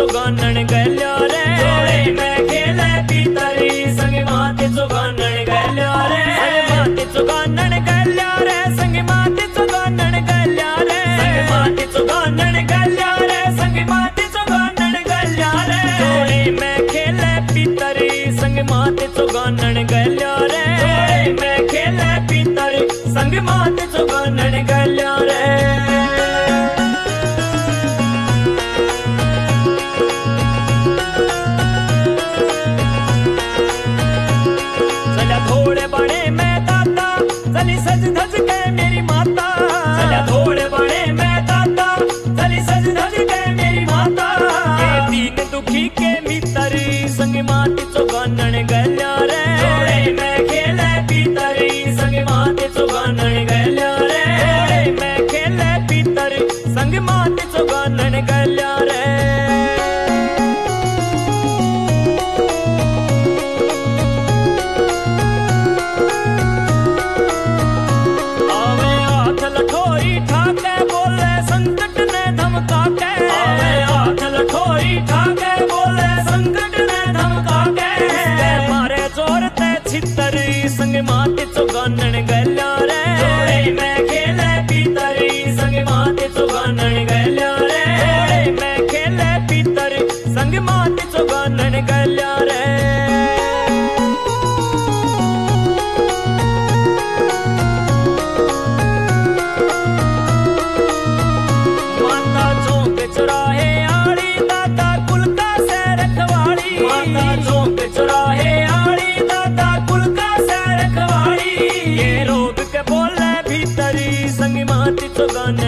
चुगानन गल्या रे जोड़े में खेले भीतरी संग माते चुगानन गल्या रे माते चुगानन गल्या रे संग माते चुगानन गल्या रे माते चुगानन गल्या रे संग माते चुगानन गल्या रे जोड़े में खेले भीतरी संग माते चुगानन गल्या रे जोड़े में खेले भीतरी संग माते चुगानन गल्या रे थोड़े बड़े मैं दादा चली सज धज के मेरी माता चला थोड़े बड़े मैं दादा चली सज धज के मेरी माता के दीन दुखी के मितरी संग माते चुगानन गल्या रे जोड़े में खेले भीतरी संग माते चुगानन गल्या रे जोड़े में खेले भीतरी संग माते चुगानन गल्या रे संग माते चुगानन गल्या रे जोड़े में खेले भीतरी संग माते चुगानन गल्या रे जोड़े में खेले भीतरी संग माते चुगानन गल्या रे माता चौक चुराहे आड़ी दादा कुल का से रखवाड़ी माता चौक चुराहे आड़ी दादा कुल का से रखवाड़ी ये रोग के बोले भीतरी संग माते चुगानन